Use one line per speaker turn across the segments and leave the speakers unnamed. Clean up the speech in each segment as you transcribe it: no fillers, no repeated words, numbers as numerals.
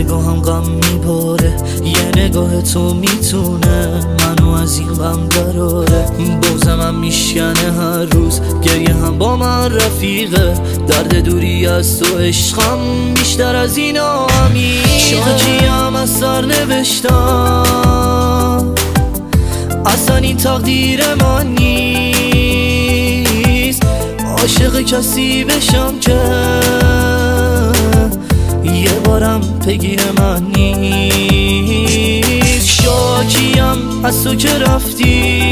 نگاهم غم میباره، یه نگاه تو میتونه منو از این غم دراره. بغضم هم میشکنه هر روز، گریه هم با من رفیقه، درد دوری از تو عشقم بیشتر از این آمیه. شاکیم از سر نوشتم، اصلا این تقدیر من نیست، عاشق کسی بشم که یه بارم پیگیر من نیست. شاکیم از تو که رفتی،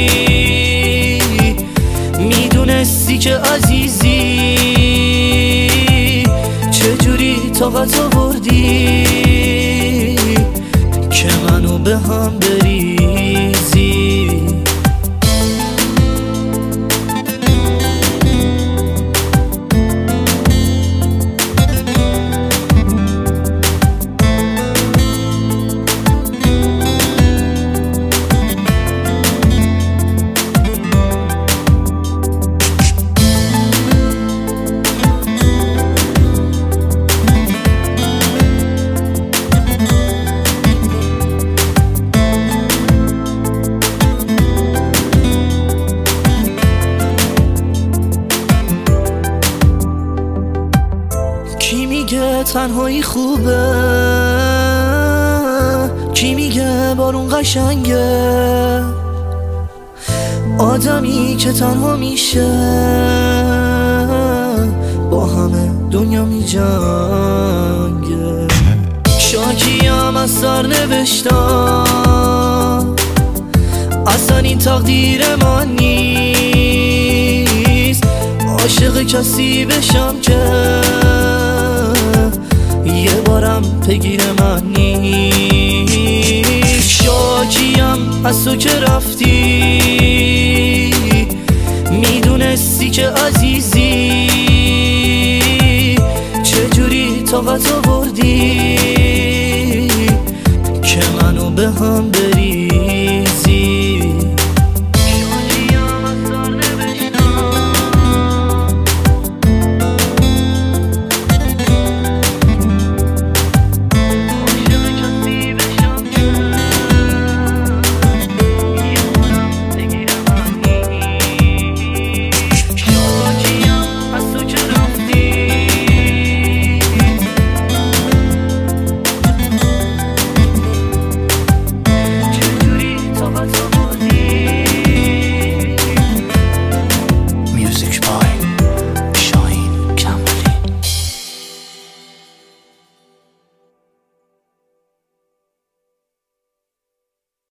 میدونستی که عزیزی، چجوری طاقت آوردی که منو به هم بریزی. کی میگه تنهایی خوبه، کی میگه بارون قشنگه، آدمی که تنها میشه با همه دنیا میجنگه. شاکیم از سر نوشتم، اصلا این تقدیر من نیست، عاشق کسی بشم که یه بارم پیگیر من نیست. شاکیم از تو که رفتی،